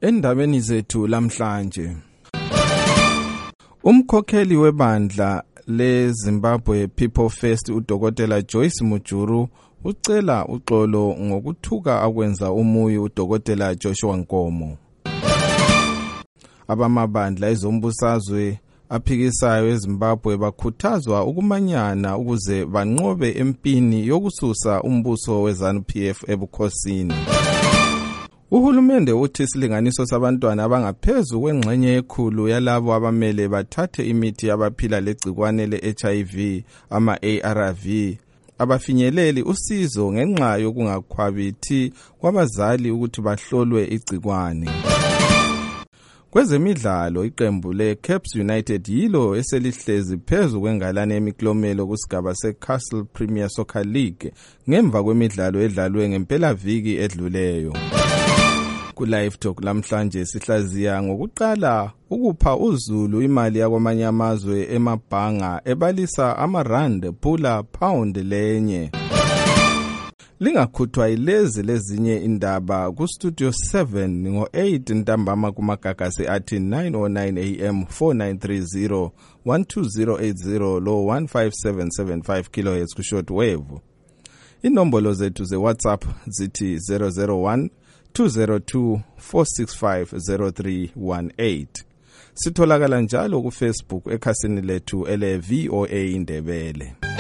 Endabeni zethu lamhlanje, umkhokheli webandla leZimbabwe People First uDokotela Joyce Mujuru ucela uxolo ngokuthuka akwenza umuyi uDokotela Joshua Nkomo. Abamabandla ezombusazwe aphikisayo eZimbabwe bakhuthazwa ukumanyana ukuze banqobe empini yokususa umbuso weZANU-PF ebukhosini. Uhulumende uthi isilinganiso sabantwana abangaphezu kwengxenye yekhulu yalabo abamele bathathe imithi yabaphila legcikwane le-HIV ama-ARV abafinyeleli usizo ngenxa yokungakhwabithi kwabazali ukuthi bahlolwe igcikwane. Kwezemidlalo, iqembu le-Caps United yilo eselihlezi phezu kwengalane yemiklomelo kusigaba se-Castle Premier Soccer League ngemva kwemidlalo edlalwe ngempelaviki edluleyo. Ku-Live Talk lamhlanje sihlaziya ngokuqala ukupha uZulu imali yakwamanye amazwe emabhanga ebalisa amarand pula pound lenye. Lingakhuthwa ilezi lezinye indaba ku-Studio 7 ngo-8 ntambama kumagagasi athi 9:09 AM 4930 12080 lo 15775 kHz ku-short wave. Inombolo zethu ze-WhatsApp zithi 001 202 465 0318. Sitholakala njalo ku-Facebook ekhasini lethu ele VOA Indebele.